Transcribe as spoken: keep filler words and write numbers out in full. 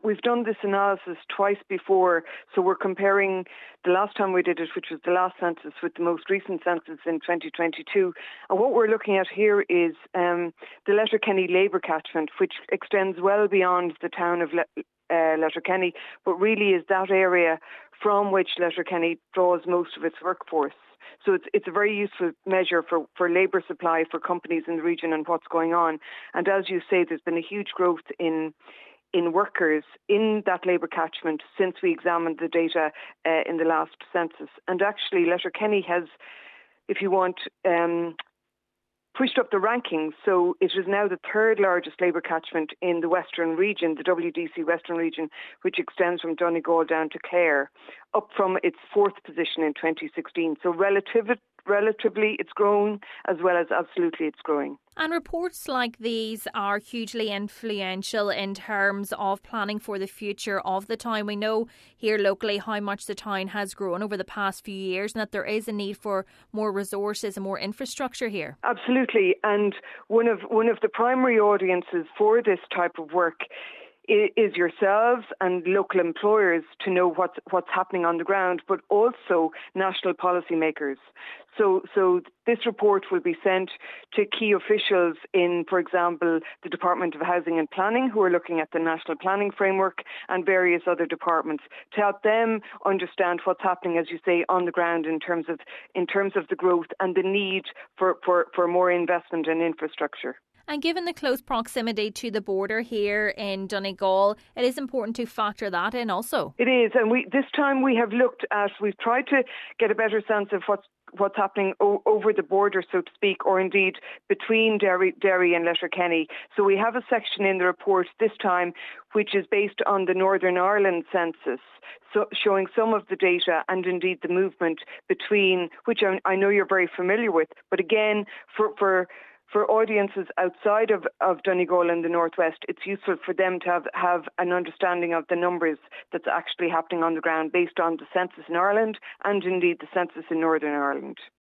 we've done this analysis twice before, so we're comparing the last time we did it, which was the last census, with the most recent census in twenty twenty-two. And what we're looking at here is um, the Letterkenny labour catchment, which extends well beyond the town of Le- uh, Letterkenny, but really is that area from which Letterkenny draws most of its workforce. So it's it's a very useful measure for, for labour supply for companies in the region and what's going on. And as you say, there's been a huge growth in in workers in that labour catchment since we examined the data uh, in the last census. And actually, Letterkenny has, if you want, um, pushed up the rankings. So it is now the third largest labour catchment in the Western region, the W D C Western region, which extends from Donegal down to Clare, up from its fourth position in twenty sixteen. So relative, relatively it's grown, as well as absolutely it's growing. And reports like these are hugely influential in terms of planning for the future of the town. We know here locally how much the town has grown over the past few years and that there is a need for more resources and more infrastructure here. Absolutely. And one of one of the primary audiences for this type of work is yourselves and local employers to know what's what's happening on the ground, but also national policymakers. So, so this report will be sent to key officials in, for example, the Department of Housing and Planning, who are looking at the National Planning Framework, and various other departments, to help them understand what's happening, as you say, on the ground in terms of in terms of the growth and the need for, for, for more investment in infrastructure. And given the close proximity to the border here in Donegal, it is important to factor that in also. It is, and we this time we have looked at, we've tried to get a better sense of what's what's happening o- over the border, so to speak, or indeed between Derry, Derry and Letterkenny. So we have a section in the report this time which is based on the Northern Ireland census, so showing some of the data and indeed the movement between, which I, I know you're very familiar with, but again, for for For audiences outside of, of Donegal in the northwest, it's useful for them to have, have an understanding of the numbers that's actually happening on the ground based on the census in Ireland and indeed the census in Northern Ireland.